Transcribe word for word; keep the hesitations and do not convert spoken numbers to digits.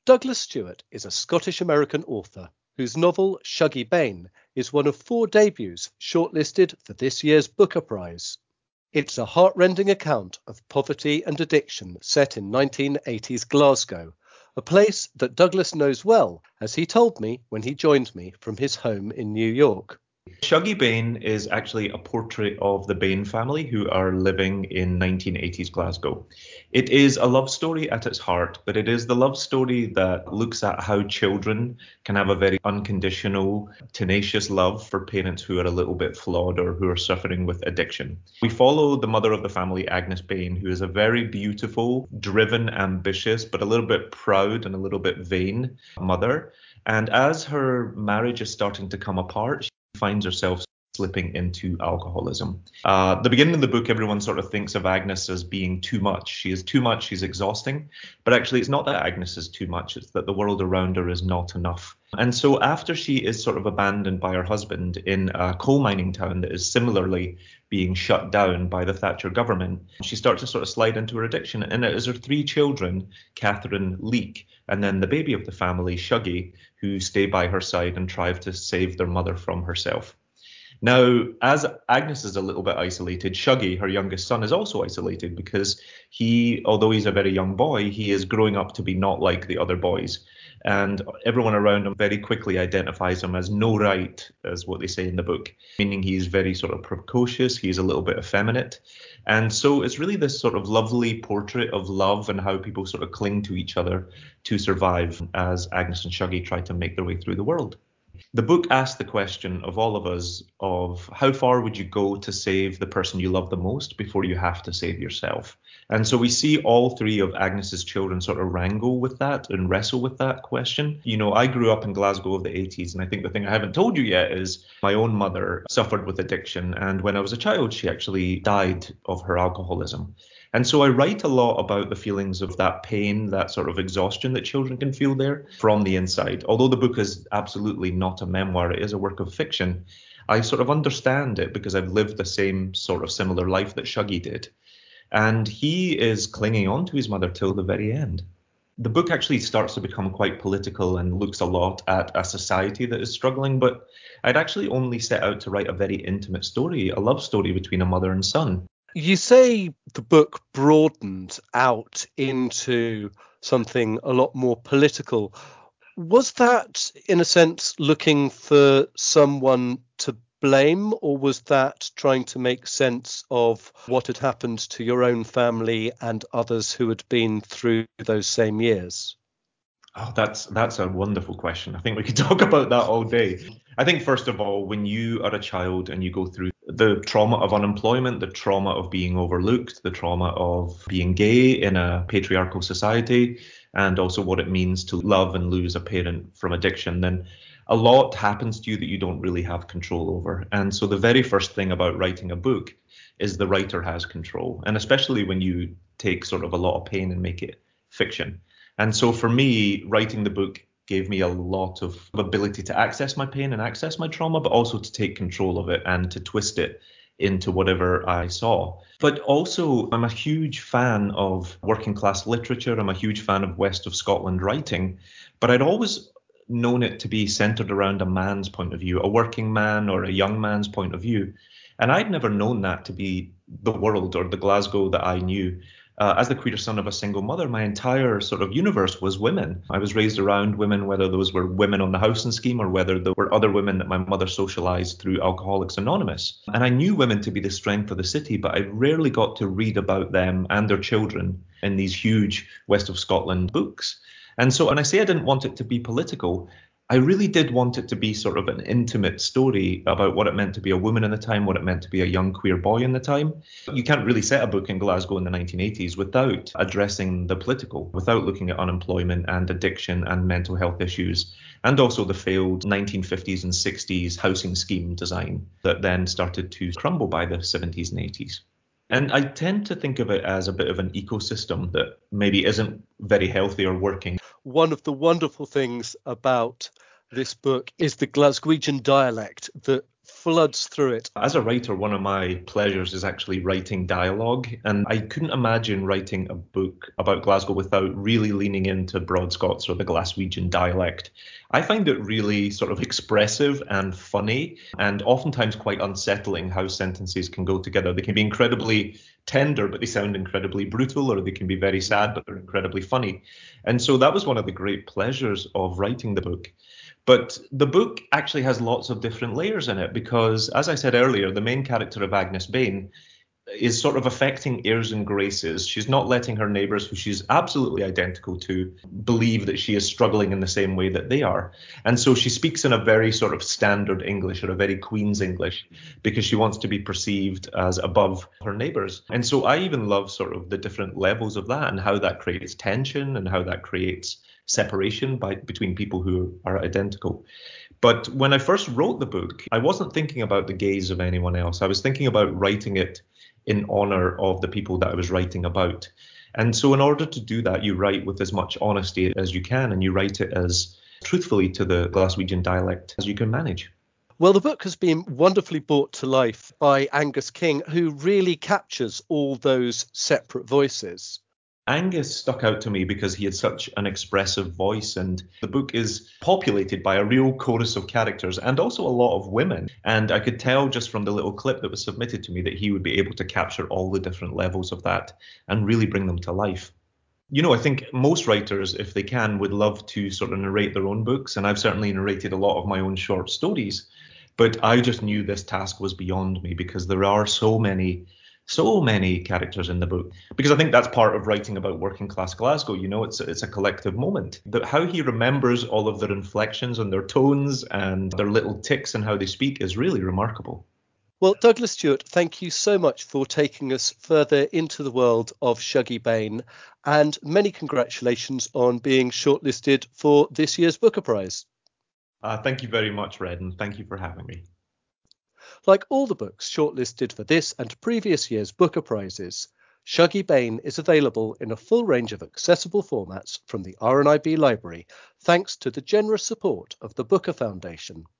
Douglas Stewart is a Scottish-American author whose novel Shuggie Bain is one of four debuts shortlisted for this year's Booker Prize. It's a heartrending account of poverty and addiction set in nineteen eighties Glasgow, a place that Douglas knows well, as he told me when he joined me from his home in New York. Shuggie Bain is actually a portrait of the Bain family who are living in nineteen eighties Glasgow. It is a love story at its heart, but it is the love story that looks at how children can have a very unconditional, tenacious love for parents who are a little bit flawed or who are suffering with addiction. We follow the mother of the family, Agnes Bain, who is a very beautiful, driven, ambitious, but a little bit proud and a little bit vain mother. And as her marriage is starting to come apart, finds herself slipping into alcoholism. Uh, the beginning of the book, everyone sort of thinks of Agnes as being too much. She is too much, she's exhausting. But actually, it's not that Agnes is too much, it's that the world around her is not enough. And so after she is sort of abandoned by her husband in a coal mining town that is similarly being shut down by the Thatcher government, she starts to sort of slide into her addiction. And it is her three children, Catherine, Leek, and then the baby of the family, Shuggie, who stay by her side and try to save their mother from herself. Now, as Agnes is a little bit isolated, Shuggie, her youngest son, is also isolated because he, although he's a very young boy, he is growing up to be not like the other boys. And everyone around him very quickly identifies him as no right, as what they say in the book, meaning he's very sort of precocious, he's a little bit effeminate. And so it's really this sort of lovely portrait of love and how people sort of cling to each other to survive as Agnes and Shuggie try to make their way through the world. The book asks the question of all of us of how far would you go to save the person you love the most before you have to save yourself? And so we see all three of Agnes's children sort of wrangle with that and wrestle with that question. You know, I grew up in Glasgow of the eighties, and I think the thing I haven't told you yet is my own mother suffered with addiction. And when I was a child, she actually died of her alcoholism. And so I write a lot about the feelings of that pain, that sort of exhaustion that children can feel there from the inside. Although the book is absolutely not a memoir, it is a work of fiction. I sort of understand it because I've lived the same sort of similar life that Shuggie did. And he is clinging on to his mother till the very end. The book actually starts to become quite political and looks a lot at a society that is struggling, but I'd actually only set out to write a very intimate story, a love story between a mother and son. You say the book broadened out into something a lot more political. Was that, in a sense, looking for someone to blame, or was that trying to make sense of what had happened to your own family and others who had been through those same years? Oh, that's that's a wonderful question. I think we could talk about that all day. I think, first of all, when you are a child and you go through the trauma of unemployment, the trauma of being overlooked, the trauma of being gay in a patriarchal society, and also what it means to love and lose a parent from addiction, then a lot happens to you that you don't really have control over. And so the very first thing about writing a book is the writer has control, and especially when you take sort of a lot of pain and make it fiction. And so for me, writing the book gave me a lot of ability to access my pain and access my trauma, but also to take control of it and to twist it into whatever I saw. But also, I'm a huge fan of working class literature. I'm a huge fan of West of Scotland writing, but I'd always known it to be centered around a man's point of view, a working man or a young man's point of view. And I'd never known that to be the world or the Glasgow that I knew. Uh, as the queer son of a single mother, my entire sort of universe was women. I was raised around women, whether those were women on the housing scheme or whether there were other women that my mother socialized through Alcoholics Anonymous. And I knew women to be the strength of the city, but I rarely got to read about them and their children in these huge West of Scotland books. And so when I say I didn't want it to be political, I really did want it to be sort of an intimate story about what it meant to be a woman in the time, what it meant to be a young queer boy in the time. You can't really set a book in Glasgow in the nineteen eighties without addressing the political, without looking at unemployment and addiction and mental health issues, and also the failed nineteen fifties and sixties housing scheme design that then started to crumble by the seventies and eighties. And I tend to think of it as a bit of an ecosystem that maybe isn't very healthy or working. One of the wonderful things about this book is the Glaswegian dialect that floods through it. As a writer, one of my pleasures is actually writing dialogue. And I couldn't imagine writing a book about Glasgow without really leaning into Broad Scots or the Glaswegian dialect. I find it really sort of expressive and funny, and oftentimes quite unsettling how sentences can go together. They can be incredibly tender, but they sound incredibly brutal, or they can be very sad, but they're incredibly funny. And so that was one of the great pleasures of writing the book. But the book actually has lots of different layers in it because, as I said earlier, the main character of Agnes Bain is sort of affecting airs and graces. She's not letting her neighbours, who she's absolutely identical to, believe that she is struggling in the same way that they are. And so she speaks in a very sort of standard English, or a very Queen's English, because she wants to be perceived as above her neighbours. And so I even love sort of the different levels of that and how that creates tension and how that creates separation by, between people who are identical. But when I first wrote the book, I wasn't thinking about the gaze of anyone else. I was thinking about writing it in honor of the people that I was writing about. And so in order to do that, you write with as much honesty as you can, and you write it as truthfully to the Glaswegian dialect as you can manage. Well, the book has been wonderfully brought to life by Angus King, who really captures all those separate voices. Angus stuck out to me because he had such an expressive voice, and the book is populated by a real chorus of characters and also a lot of women. And I could tell just from the little clip that was submitted to me that he would be able to capture all the different levels of that and really bring them to life. You know, I think most writers, if they can, would love to sort of narrate their own books, and I've certainly narrated a lot of my own short stories. But I just knew this task was beyond me because there are so many so many characters in the book, because I think that's part of writing about working class Glasgow. You know, it's it's a collective moment. That how he remembers all of their inflections and their tones and their little tics and how they speak is really remarkable. Well, Douglas Stewart, thank you so much for taking us further into the world of Shuggie Bain, and many congratulations on being shortlisted for this year's Booker Prize. Uh, thank you very much, Red, and thank you for having me. Like all the books shortlisted for this and previous year's Booker Prizes, Shuggie Bain is available in a full range of accessible formats from the R N I B Library, thanks to the generous support of the Booker Foundation.